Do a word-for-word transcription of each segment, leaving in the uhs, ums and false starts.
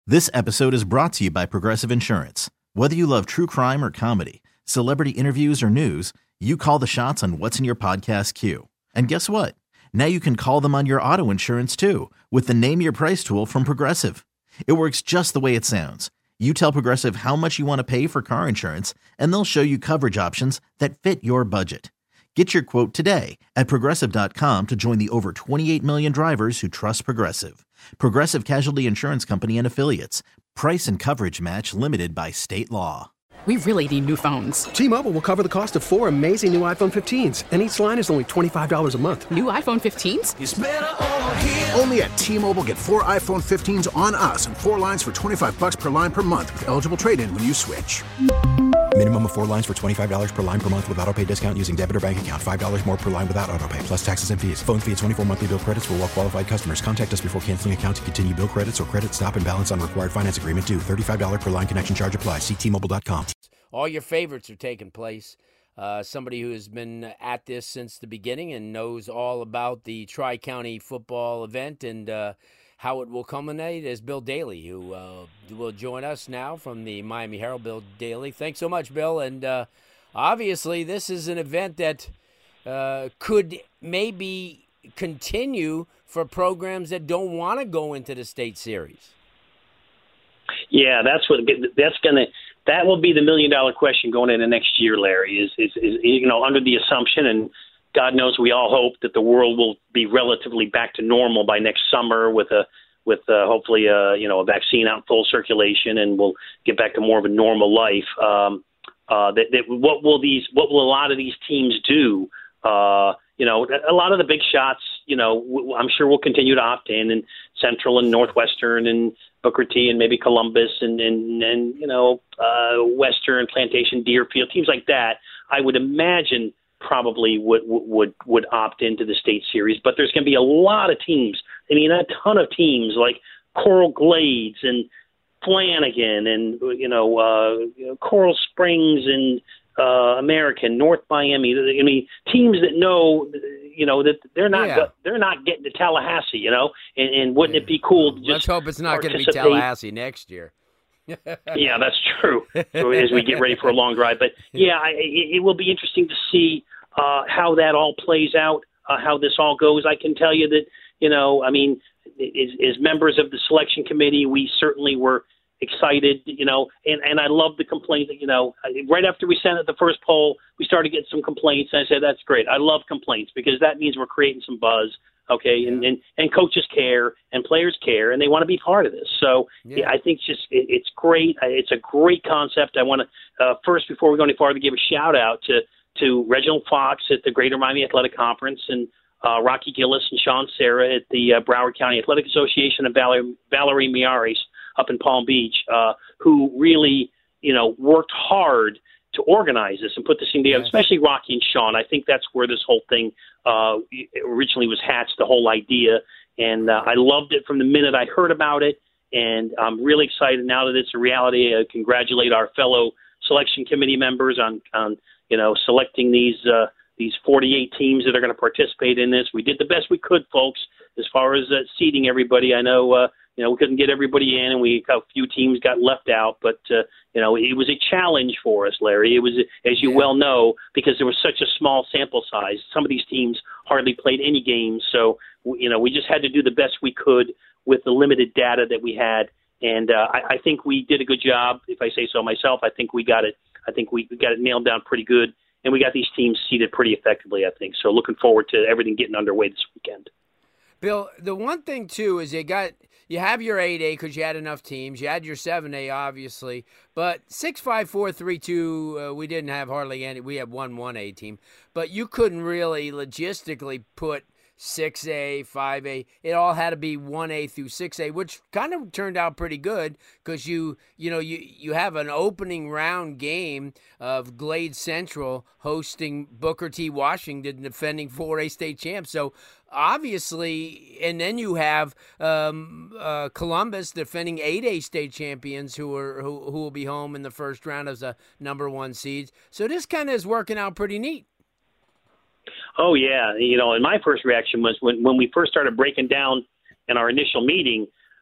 This episode is brought to you by Progressive Insurance. Whether you love true crime or comedy, celebrity interviews or news, you call the shots on what's in your podcast queue. And guess what? Now you can call them on your auto insurance too with the Name Your Price tool from Progressive. It works just the way it sounds. You tell Progressive how much you want to pay for car insurance, and they'll show you coverage options that fit your budget. Get your quote today at Progressive dot com to join the over twenty-eight million drivers who trust Progressive. Progressive Casualty Insurance Company and Affiliates. Price and coverage match limited by state law. We really need new phones. T-Mobile will cover the cost of four amazing new iPhone fifteens, and each line is only twenty-five dollars a month. New iPhone fifteens? It's better over here. Only at T-Mobile, get four iPhone fifteens on us and four lines for twenty-five bucks per line per month with eligible trade-in when you switch. Minimum of four lines for twenty-five dollars per line per month with autopay discount using debit or bank account. five dollars more per line without autopay, plus taxes and fees. Phone fee at twenty-four monthly bill credits for well-qualified customers. Contact us before canceling account to continue bill credits or credit stop and balance on required finance agreement due. thirty-five dollars per line connection charge applies. See T Mobile dot com. All your favorites are taking place. Uh, somebody who has been at this since the beginning and knows all about the Tri-County football event and uh, how it will culminate is Bill Daly, who uh, will join us now from the Miami Herald. Bill Daly, thanks so much, Bill. And uh, obviously this is an event that uh, could maybe continue for programs that don't want to go into the state series. Yeah, that's what that's going to that will be the million dollar question going into next year, Larry. Is, is is you know under the assumption, and God knows we all hope that the world will be relatively back to normal by next summer with a with uh, hopefully a you know a vaccine out in full circulation, and we'll get back to more of a normal life. Um, uh, that, that what will these what will a lot of these teams do? Uh, you know, a lot of the big shots, you know, I'm sure will continue to opt in, and Central and Northwestern and Booker T and maybe Columbus and, and, and you know, uh, Western, Plantation, Deerfield, teams like that, I would imagine probably would would would opt into the state series. But there's going to be a lot of teams. I mean, a ton of teams like Coral Glades and Flanagan and, you know, uh, you know Coral Springs and uh, American, North Miami. I mean, teams that know, you know, that they're not Yeah. they're not getting to Tallahassee, you know, and, and wouldn't Yeah. it be cool to just Let's hope it's not going to be participate? Tallahassee next year. Yeah, that's true. So as we get ready for a long drive, but yeah, I, it, it will be interesting to see uh, how that all plays out, uh, how this all goes. I can tell you that, you know, I mean, as, as members of the selection committee, we certainly were excited, you know, and, and I love the complaint that, you know, right after we sent out the first poll, we started getting some complaints. And I said, that's great. I love complaints because that means we're creating some buzz. Okay. Yeah. And, and, and coaches care and players care and they want to be part of this. So yeah, yeah I think just it, it's great. It's a great concept. I want to uh, first, before we go any farther, give a shout out to, to Reginald Fox at the Greater Miami Athletic Conference and uh, Rocky Gillis and Sean Serra at the uh, Broward County Athletic Association and Valerie, Valerie Miaris up in Palm Beach, uh, who really, you know, worked hard to organize this and put this thing together, yes. Especially Rocky and Sean. I think that's where this whole thing uh, originally was hatched, the whole idea. And uh, I loved it from the minute I heard about it. And I'm really excited now that it's a reality. I congratulate our fellow selection committee members on, on you know, selecting these uh, these forty-eight teams that are going to participate in this. We did the best we could, folks, as far as uh, seating everybody. I know, uh, you know, we couldn't get everybody in, and we a few teams got left out. But uh, you know, it was a challenge for us, Larry. It was, as you yeah. well know, because there was such a small sample size. Some of these teams hardly played any games, so you know, we just had to do the best we could with the limited data that we had. And uh, I, I think we did a good job. If I say so myself, I think we got it. I think we got it nailed down pretty good. And we got these teams seeded pretty effectively, I think. So looking forward to everything getting underway this weekend. Bill, the one thing, too, is you got you have your eight A because you had enough teams. You had your seven A, obviously. But six five four three two, uh, we didn't have hardly any. We had one one A team. But you couldn't really logistically put six A, five A. It all had to be one A through six A, which kind of turned out pretty good because you, you know, you, you have an opening round game of Glade Central hosting Booker T. Washington, defending four A state champs. So obviously, and then you have um, uh, Columbus defending eight A state champions who are who, who will be home in the first round as a number one seed. So this kind of is working out pretty neat. Oh, yeah. You know, and my first reaction was when, when we first started breaking down in our initial meeting,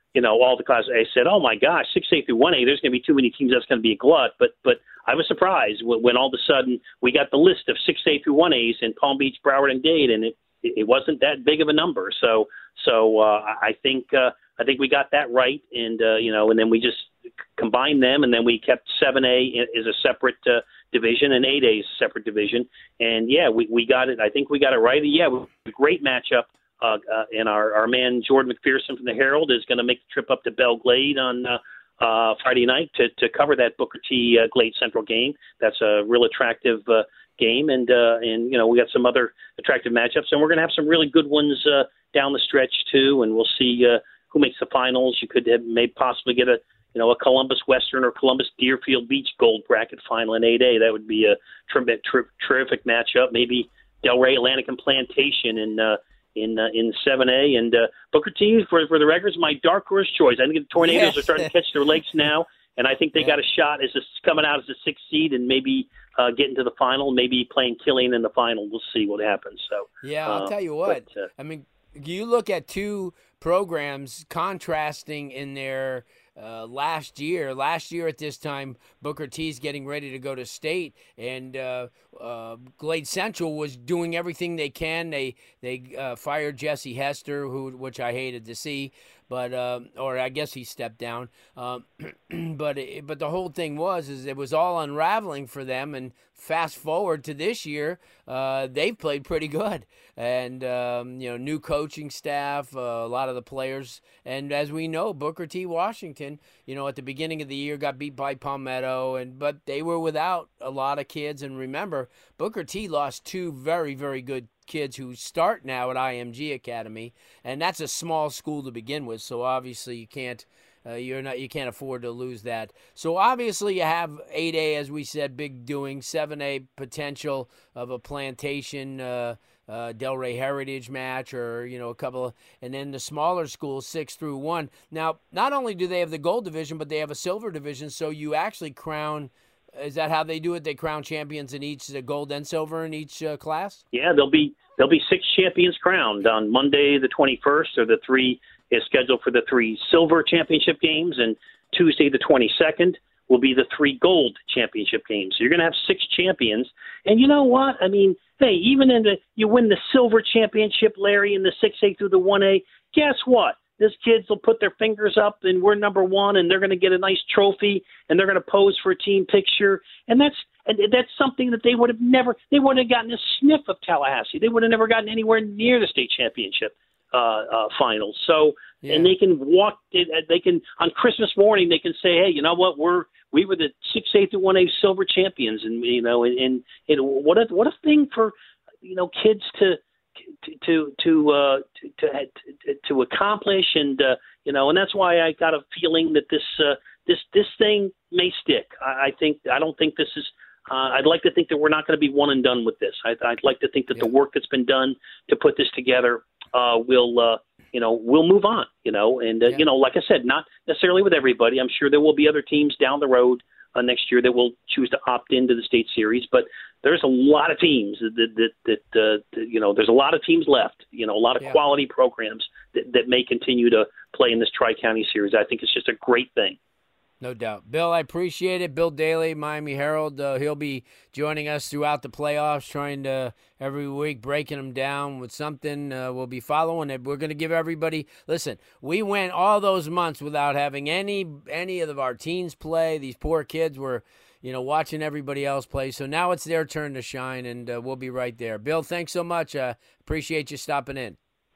you know, all the classes, I said, oh my gosh, six A through one A, there's going to be too many teams. That's going to be a glut. But but I was surprised when, when all of a sudden we got the list of six A through one A's in Palm Beach, Broward, and Dade, and it it wasn't that big of a number. So so uh, I think uh, I think we got that right, and uh, you know, and then we just combined them, and then we kept seven A as a separate uh, division and eight A as a separate division, and yeah, we we got it. I think we got it right. Yeah, a great matchup. Uh, uh, and our, our man Jordan McPherson from the Herald is going to make the trip up to Belle Glade on uh, uh, Friday night to, to cover that Booker T uh, Glade Central game. That's a real attractive uh, game, and uh, and you know we got some other attractive matchups, and we're going to have some really good ones uh, down the stretch too. And we'll see uh, who makes the finals. You could have, may possibly get a you know a Columbus Western or Columbus Deerfield Beach Gold Bracket final in eight A. That would be a ter- ter- terrific matchup. Maybe Delray Atlantic and Plantation in. Uh, in uh, in seven A, and uh, Booker T, for, for the records, my dark horse choice. I think the Tornadoes yeah. are starting to catch their legs now, and I think they yeah. got a shot as a, coming out as a sixth seed and maybe uh, getting to the final, maybe playing Killeen in the final. We'll see what happens. So yeah, I'll uh, tell you what. But, uh, I mean, you look at two programs contrasting in their uh, last year. Last year at this time, Booker T's getting ready to go to state, and uh, uh, Glade Central was doing everything they can. They they uh, fired Jesse Hester, who which I hated to see, but uh, or I guess he stepped down. Um, but it, but the whole thing was is it was all unraveling for them. And fast forward to this year, uh, they've played pretty good, and um, you know new coaching staff, uh, a lot of the players, and as we know, Booker T Washington, you know at the beginning of the year got beat by Palmetto, and but they were without a lot of kids. And remember, Booker T lost two very very good kids who start now at I M G Academy, and that's a small school to begin with. So obviously you can't. Uh, you're not. You can't afford to lose that. So obviously you have eight A, as we said, big doing. seven A potential of a Plantation, uh, uh, Delray Heritage match, or you know a couple, of, and then the smaller schools six through one. Now, not only do they have the gold division, but they have a silver division. So you actually crown. Is that how they do it? They crown champions in each, the gold and silver in each uh, class. Yeah, there'll be there'll be six champions crowned on Monday the twenty-first, or the three. Is scheduled for the three silver championship games, and Tuesday the twenty-second will be the three gold championship games. So you're going to have six champions. And you know what? I mean, hey, even in the you win the silver championship, Larry, in the six A through the one A, guess what? These kids will put their fingers up, and we're number one, and they're going to get a nice trophy, and they're going to pose for a team picture. And that's and that's something that they would have never – they wouldn't have gotten a sniff of Tallahassee. They would have never gotten anywhere near the state championship. Uh, uh, finals. So, yeah. and they can walk, they can, on Christmas morning, they can say, hey, you know what, we're, we were the six A through one A silver champions. And, you know, and, and, and what a, what a thing for, you know, kids to, to, to, to, uh, to, to, to accomplish. And, uh, you know, and that's why I got a feeling that this, uh, this, this thing may stick. I, I think, I don't think this is, Uh, I'd like to think that we're not going to be one and done with this. I, I'd like to think that yeah. the work that's been done to put this together uh, will, uh, you know, will move on. You know, and uh, yeah. you know, like I said, not necessarily with everybody. I'm sure there will be other teams down the road uh, next year that will choose to opt into the state series. But there's a lot of teams that that that, uh, that you know, there's a lot of teams left. You know, a lot of yeah. quality programs that, that may continue to play in this Tri-County series. I think it's just a great thing. No doubt. Bill, I appreciate it. Bill Daly, Miami Herald, uh, he'll be joining us throughout the playoffs, trying to every week breaking them down with something. Uh, we'll be following it. We're going to give everybody – listen, we went all those months without having any any of our teams play. These poor kids were, you know, watching everybody else play. So now it's their turn to shine, and uh, we'll be right there. Bill, thanks so much. Uh, appreciate you stopping in.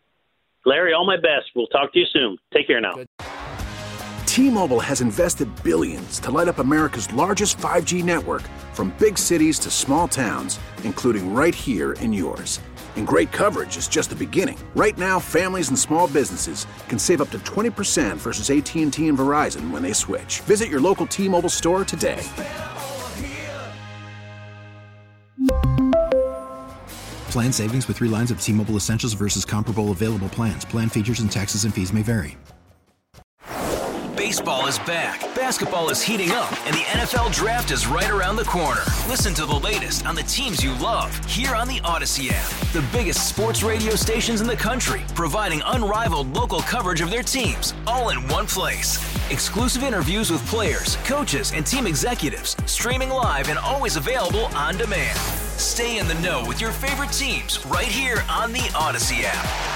Larry, all my best. We'll talk to you soon. Take care now. Good. T-Mobile has invested billions to light up America's largest five G network, from big cities to small towns, including right here in yours. And great coverage is just the beginning. Right now, families and small businesses can save up to twenty percent versus A T and T and Verizon when they switch. Visit your local T-Mobile store today. Plan savings with three lines of T-Mobile Essentials versus comparable available plans. Plan features and taxes and fees may vary. Baseball is back, basketball is heating up, and the N F L Draft is right around the corner. Listen to the latest on the teams you love here on the Odyssey app. The biggest sports radio stations in the country, providing unrivaled local coverage of their teams, all in one place. Exclusive interviews with players, coaches, and team executives, streaming live and always available on demand. Stay in the know with your favorite teams right here on the Odyssey app.